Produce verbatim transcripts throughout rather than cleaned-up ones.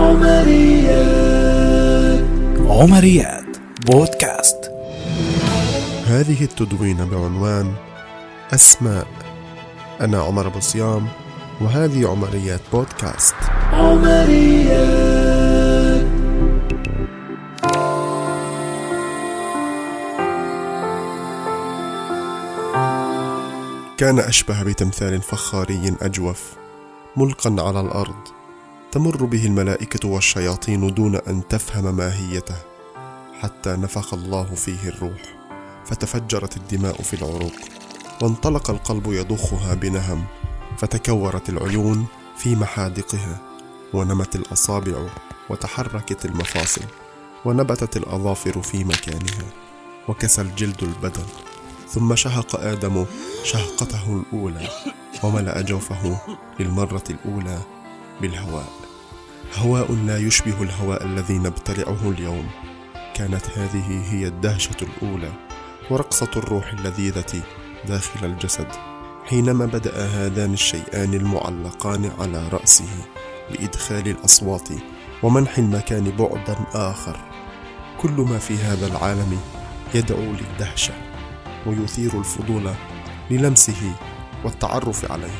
عمريات عمريات بودكاست. هذه التدوينة بعنوان أسماء. أنا عمر أبو صيام، وهذه عمريات بودكاست. عمريات كان أشبه بتمثال فخاري أجوف ملقا على الأرض، تمر به الملائكة والشياطين دون أن تفهم ماهيته، حتى نفخ الله فيه الروح فتفجرت الدماء في العروق، وانطلق القلب يضخها بنهم، فتكورت العيون في محادقها، ونمت الأصابع وتحركت المفاصل، ونبتت الأظافر في مكانها، وكسى الجلد البدن. ثم شهق آدم شهقته الأولى، وملأ جوفه للمرة الأولى بالهواء، هواء لا يشبه الهواء الذي نبتلعه اليوم. كانت هذه هي الدهشة الأولى ورقصة الروح اللذيذة داخل الجسد، حينما بدأ هذان الشيئان المعلقان على رأسه بإدخال الأصوات ومنح المكان بعدا آخر. كل ما في هذا العالم يدعو للدهشة ويثير الفضول للمسه والتعرف عليه.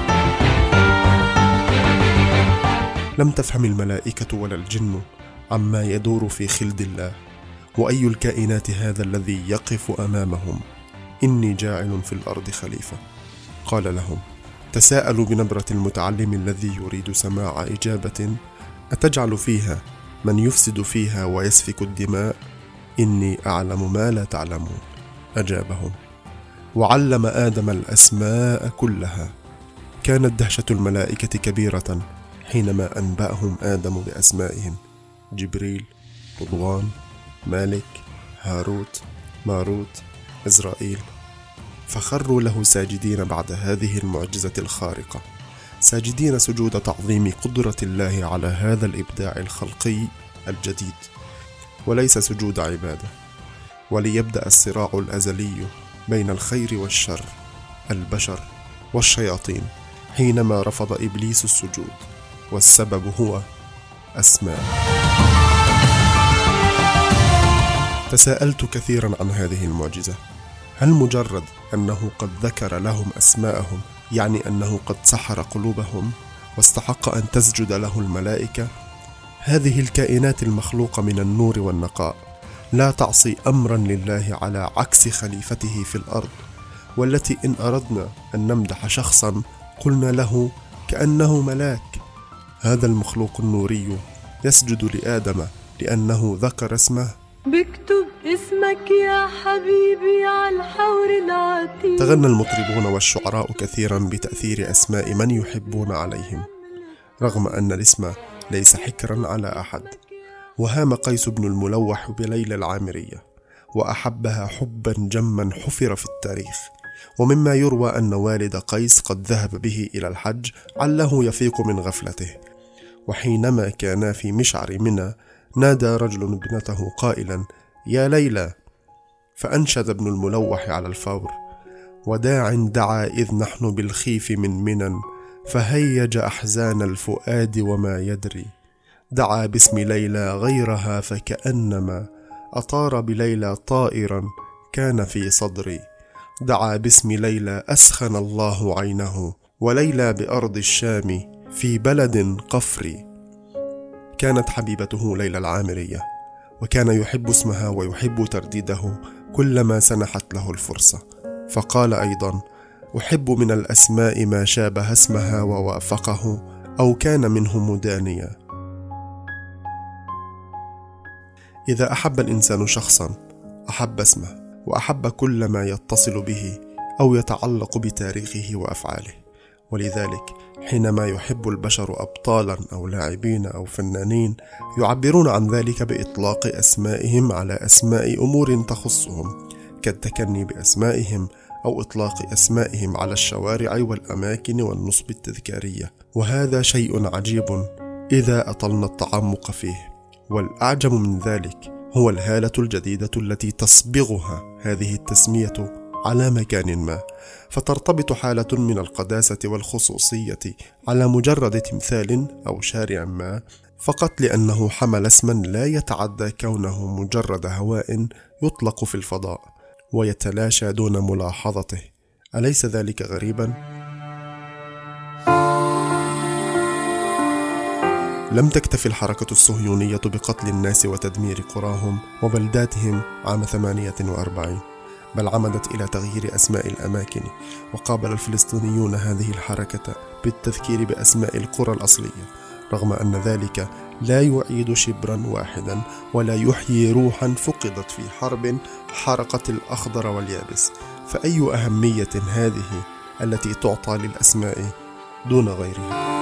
لم تفهم الملائكة ولا الجن عما يدور في خلد الله، وأي الكائنات هذا الذي يقف أمامهم. إني جاعل في الأرض خليفة. قال لهم: تساءلوا بنبرة المتعلم الذي يريد سماع إجابة: أتجعل فيها من يفسد فيها ويسفك الدماء؟ إني أعلم ما لا تعلمون. أجابهم وعلم آدم الأسماء كلها. كانت دهشة الملائكة كبيرة حينما أنبأهم آدم بأسمائهم: جبريل، رضوان، مالك، هاروت، ماروت، إزرائيل. فخروا له ساجدين بعد هذه المعجزة الخارقة، ساجدين سجود تعظيم قدرة الله على هذا الإبداع الخلقي الجديد، وليس سجود عبادة. وليبدأ الصراع الأزلي بين الخير والشر، البشر والشياطين، حينما رفض إبليس السجود، والسبب هو أسماء. تساءلت كثيرا عن هذه المعجزة. هل مجرد أنه قد ذكر لهم أسماءهم يعني أنه قد سحر قلوبهم واستحق أن تسجد له الملائكة؟ هذه الكائنات المخلوقة من النور والنقاء لا تعصي أمرا لله، على عكس خليفته في الأرض، والتي إن أردنا أن نمدح شخصا قلنا له كأنه ملاك. هذا المخلوق النوري يسجد لآدم لأنه ذكر اسمه. بكتب اسمك يا حبيبي على الحور العتيق. تغنى المطربون والشعراء كثيرا بتأثير أسماء من يحبون عليهم، رغم أن الاسم ليس حكرا على أحد. وهام قيس بن الملوح بليلى العامرية، وأحبها حبا جما حفر في التاريخ. ومما يروى أن والد قيس قد ذهب به إلى الحج عله يفيق من غفلته، وحينما كانا في مشعر منى نادى رجل ابنته قائلا: يا ليلى. فأنشد ابن الملوح على الفور: وداع دعا إذ نحن بالخيف من منى، فهيج أحزان الفؤاد وما يدري. دعا باسم ليلى غيرها فكأنما أطار بليلى طائرا كان في صدري. دعا باسم ليلى أسخن الله عينه، وليلى بأرض الشام في بلد قفري. كانت حبيبته ليلى العامرية، وكان يحب اسمها ويحب ترديده كلما سنحت له الفرصة. فقال أيضا: أحب من الأسماء ما شابه اسمها ووافقه أو كان منه مدانيا. إذا أحب الإنسان شخصا أحب اسمه، وأحب كل ما يتصل به أو يتعلق بتاريخه وأفعاله. ولذلك حينما يحب البشر أبطالا أو لاعبين أو فنانين يعبرون عن ذلك بإطلاق أسمائهم على أسماء أمور تخصهم، كالتكني بأسمائهم أو إطلاق أسمائهم على الشوارع والأماكن والنصب التذكارية. وهذا شيء عجيب إذا أطلنا التعمق فيه. والأعجب من ذلك هو الهالة الجديدة التي تصبغها هذه التسمية على مكان ما، فترتبط حالة من القداسة والخصوصية على مجرد تمثال أو شارع ما، فقط لأنه حمل اسما لا يتعدى كونه مجرد هواء يطلق في الفضاء ويتلاشى دون ملاحظته. أليس ذلك غريبا؟ لم تكتفي الحركة الصهيونية بقتل الناس وتدمير قراهم وبلداتهم عام ثمانية وأربعين، بل عمدت إلى تغيير أسماء الأماكن، وقابل الفلسطينيون هذه الحركة بالتذكير بأسماء القرى الأصلية، رغم أن ذلك لا يعيد شبرا واحدا ولا يحيي روحا فقدت في حرب حرقت الأخضر واليابس. فأي أهمية هذه التي تعطى للأسماء دون غيرها؟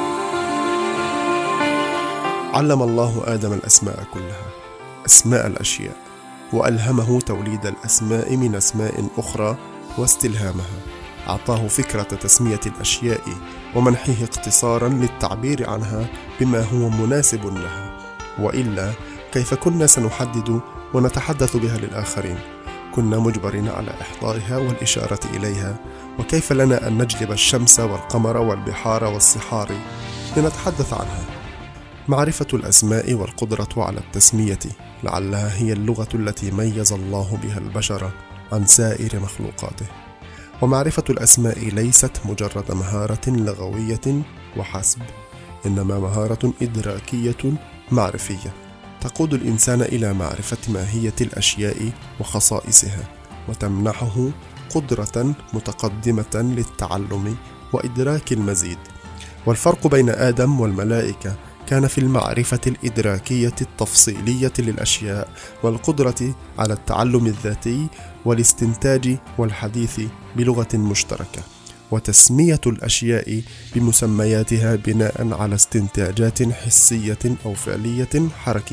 علم الله آدم الأسماء كلها، أسماء الأشياء، وألهمه توليد الأسماء من أسماء أخرى واستلهامها. أعطاه فكرة تسمية الأشياء ومنحه اقتصارا للتعبير عنها بما هو مناسب لها، وإلا كيف كنا سنحدد ونتحدث بها للآخرين؟ كنا مجبرين على إحضارها والإشارة إليها، وكيف لنا أن نجلب الشمس والقمر والبحار والصحار لنتحدث عنها؟ معرفة الأسماء والقدرة على التسمية لعلها هي اللغة التي ميز الله بها البشر عن سائر مخلوقاته. ومعرفة الأسماء ليست مجرد مهارة لغوية وحسب، إنما مهارة إدراكية معرفية تقود الإنسان إلى معرفة ماهية الأشياء وخصائصها، وتمنحه قدرة متقدمة للتعلم وإدراك المزيد. والفرق بين آدم والملائكة كان في المعرفة الإدراكية التفصيلية للأشياء، والقدرة على التعلم الذاتي والاستنتاج والحديث بلغة مشتركة، وتسمية الأشياء بمسمياتها بناء على استنتاجات حسية أو فعلية حركية.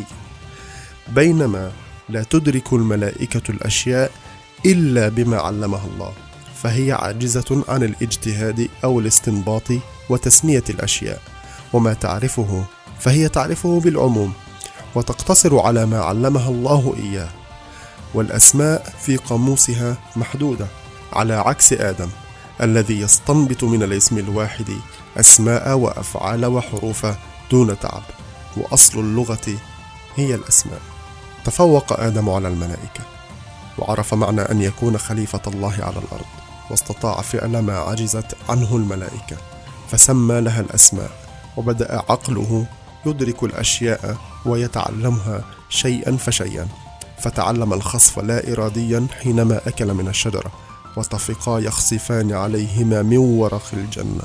بينما لا تدرك الملائكة الأشياء إلا بما علمها الله، فهي عاجزة عن الاجتهاد أو الاستنباط وتسمية الأشياء، وما تعرفه فهي تعرفه بالعموم وتقتصر على ما علمها الله إياه. والأسماء في قاموسها محدودة، على عكس آدم الذي يستنبط من الاسم الواحد أسماء وأفعال وحروف دون تعب، وأصل اللغة هي الأسماء. تفوق آدم على الملائكة، وعرف معنى أن يكون خليفة الله على الأرض، واستطاع فعل ما عجزت عنه الملائكة، فسمى لها الأسماء، وبدأ عقله يدرك الأشياء ويتعلمها شيئا فشيئا. فتعلم الخصف لا إراديا حينما أكل من الشجرة، وطفقا يخصفان عليهما من ورق الجنة،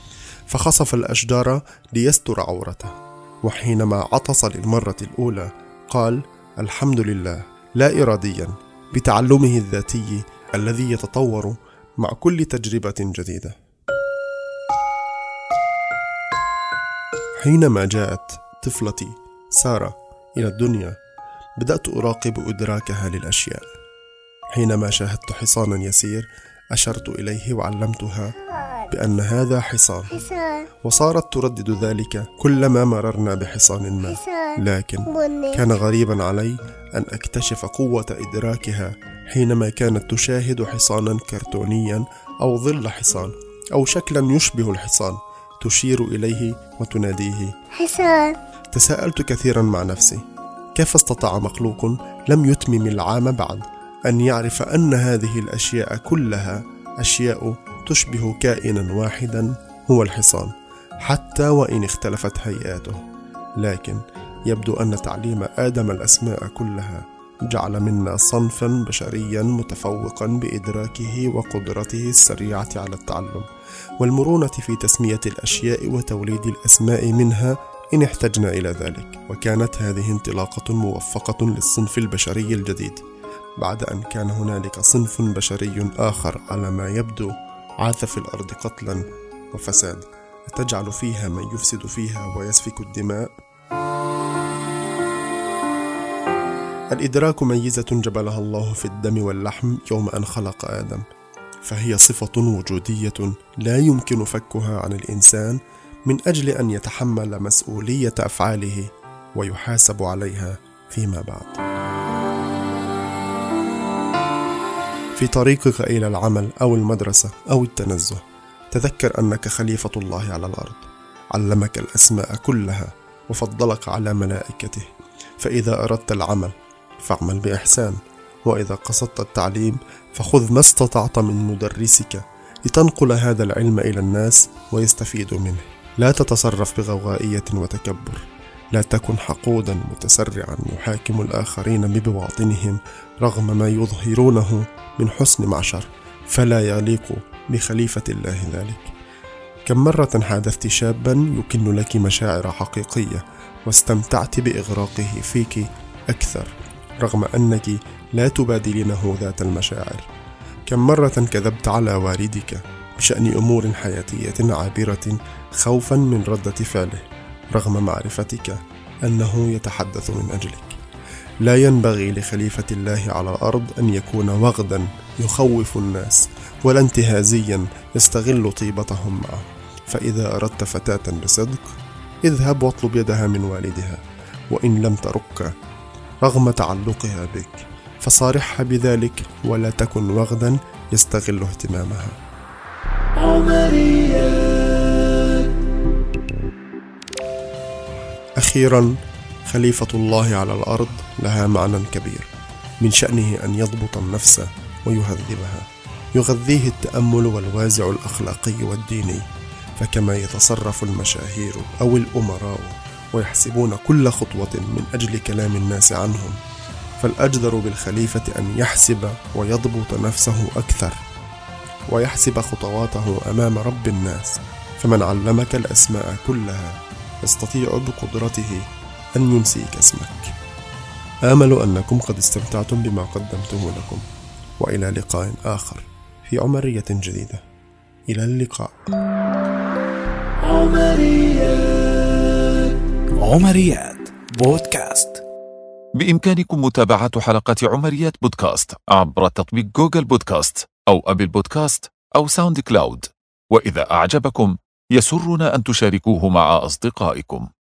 فخصف الأشجار ليستر عورته. وحينما عطس للمرة الأولى قال الحمد لله لا إراديا، بتعلمه الذاتي الذي يتطور مع كل تجربة جديدة. حينما جاءت طفلتي سارة إلى الدنيا بدأت أراقب إدراكها للأشياء. حينما شاهدت حصانا يسير أشرت إليه وعلمتها بأن هذا حصان، وصارت تردد ذلك كلما مررنا بحصان ما. لكن كان غريبا علي أن أكتشف قوة إدراكها حينما كانت تشاهد حصانا كرتونيا أو ظل حصان أو شكلا يشبه الحصان تشير إليه وتناديه حصان. تساءلت كثيرا مع نفسي، كيف استطاع مخلوق لم يتمم العام بعد أن يعرف أن هذه الأشياء كلها أشياء تشبه كائنا واحدا هو الحصان، حتى وإن اختلفت هيئاته. لكن يبدو أن تعليم آدم الأسماء كلها جعل منا صنفا بشريا متفوقا بإدراكه وقدرته السريعة على التعلم والمرونة في تسمية الأشياء وتوليد الأسماء منها إن احتجنا إلى ذلك. وكانت هذه انطلاقة موفقة للصنف البشري الجديد، بعد أن كان هنالك صنف بشري آخر على ما يبدو عاث في الأرض قتلا وفساد، أتجعل فيها من يفسد فيها ويسفك الدماء؟ الإدراك ميزة جبلها الله في الدم واللحم يوم أن خلق آدم، فهي صفة وجودية لا يمكن فكها عن الإنسان من أجل أن يتحمل مسؤولية أفعاله ويحاسب عليها فيما بعد. في طريقك إلى العمل أو المدرسة أو التنزه تذكر أنك خليفة الله على الأرض. علمك الأسماء كلها وفضلك على ملائكته. فإذا أردت العمل فاعمل بإحسان، وإذا قصدت التعليم فخذ ما استطعت من مدرسك لتنقل هذا العلم إلى الناس ويستفيدوا منه. لا تتصرف بغوغائية وتكبر، لا تكن حقودا متسرعا يحاكم الآخرين ببواطنهم رغم ما يظهرونه من حسن معشر، فلا يليق بخليفة الله ذلك. كم مرة حادثت شابا يكن لك مشاعر حقيقية واستمتعت بإغراقه فيك أكثر رغم أنك لا تبادلينه ذات المشاعر؟ كم مرة كذبت على والدك بشأن أمور حياتية عابرة خوفا من ردة فعله رغم معرفتك أنه يتحدث من أجلك؟ لا ينبغي لخليفة الله على الأرض أن يكون وغدا يخوف الناس ولا انتهازيا يستغل طيبتهم معه. فإذا أردت فتاة بصدق اذهب واطلب يدها من والدها، وإن لم ترك رغم تعلقها بك فصارحها بذلك، ولا تكن وغدا يستغل اهتمامها. أخيرا، خليفة الله على الأرض لها معنى كبير، من شأنه أن يضبط النفس ويهذبها، يغذيه التأمل والوازع الأخلاقي والديني. فكما يتصرف المشاهير أو الأمراء ويحسبون كل خطوة من أجل كلام الناس عنهم، فالأجدر بالخليفة أن يحسب ويضبط نفسه أكثر ويحسب خطواته أمام رب الناس. فمن علمك الأسماء كلها يستطيع بقدرته أن ينسيك اسمك. آمل أنكم قد استمتعتم بما قدمته لكم، وإلى لقاء آخر في عمرية جديدة. إلى اللقاء. عمريات عمريات بودكاست. بإمكانكم متابعة حلقات عمريات بودكاست عبر تطبيق جوجل بودكاست أو أبل بودكاست أو ساوند كلاود. وإذا أعجبكم يسرنا أن تشاركوه مع أصدقائكم.